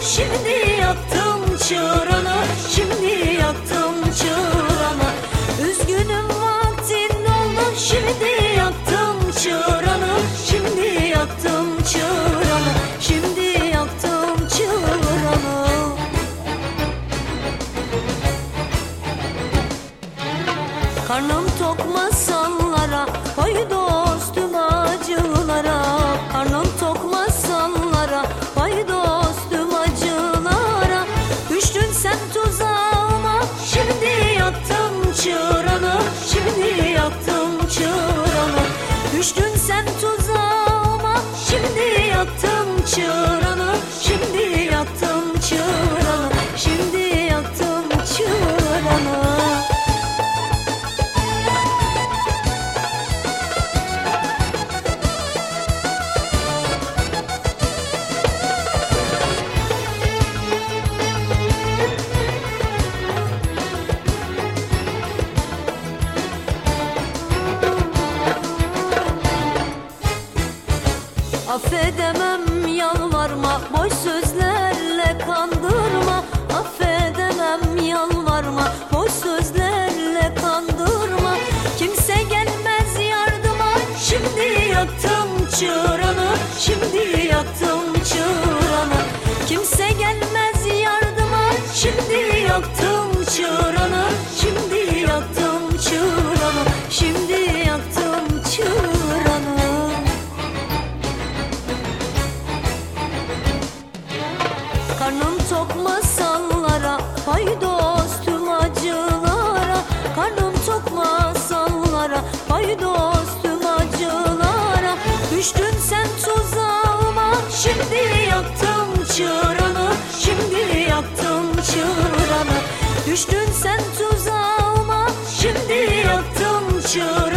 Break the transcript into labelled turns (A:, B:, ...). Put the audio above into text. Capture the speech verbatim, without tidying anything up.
A: şimdi yaktım çıranı, şimdi yaktım çıranı. Üzgünüm vaktin oldu, şimdi yaktım çıranı, şimdi yaktım çıranı, şimdi yaktım çıranı. Karnım tok masallara, koy dostum acılara. Karnım tok masallara, koy dostum acılara. Düştün sen tuzağıma, şimdi yaktım çıranı, şimdi yaktım çıranı. Düştün sen tuzağıma, şimdi yaktım çıranı, şimdi yaktım çıranı, şimdi yaktım çıranı. Affedemem yalvarma, boş sözlerle kandırma. Affedemem yalvarma, boş sözlerle kandırma. Kimse gelmez yardıma, şimdi yaktım çıranı, şimdi yaktım çıranı. Kimse gelmez yardıma, şimdi yaktım çıranı, şimdi yaktım çıranı, şimdi yaktım çıranı. Karnım tok masallara, pay dostum acılara. Karnım tok masallara, pay dostum acılara. Düştün sen tuzağıma, şimdi yaktım çıranı, şimdi yaktım çıranı. Düştün sen tuzağıma, şimdi yaktım çıranı.